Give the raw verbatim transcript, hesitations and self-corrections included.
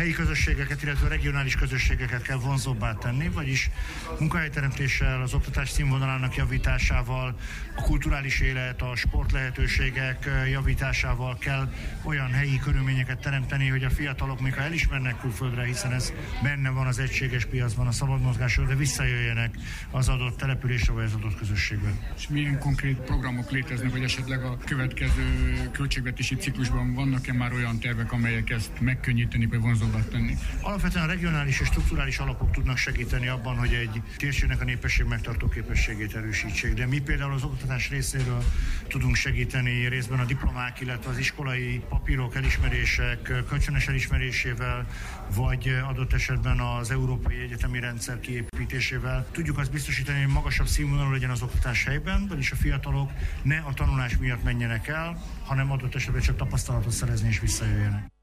helyi közösségeket, illetve regionális közösségeket kell vonzóbbá tenni, vagyis munkahelyteremtéssel, az oktatás színvonalának javításával, a kulturális élet, a sport lehetőségek javításával kell olyan helyi körülményeket teremteni, hogy a fiatalok, még ha elismernek külföldre, hiszen ez benne van az egységes piacban, a szabad mozgásról, de visszajöjjenek az adott településre vagy az adott közösségbe. És milyen konkrét programok léteznek, vagy esetleg a következő költségvetési ciklusban vannak-e már olyan tervek, amelyek ezt megkönnyíteni vagy vonzóbbá tenni? Alapvetően a regionális és strukturális alapok tudnak segíteni abban, hogy egy térségnek a népesség megtartó képességét erősítsék. De mi például az oktatás részéről tudunk segíteni részben a diplomák, illetve az iskolai papírok, elismerések kölcsönös elismerésével, vagy adott esetben az európai egyetemi rendszer kiépítésével. Tudjuk azt biztosítani, hogy magasabb színvonalú legyen az oktatás helyben, vagyis a fiatalok ne a tanulás miatt menjenek el, hanem adott esetben csak tapasztalatot szerezni és visszajöjjenek.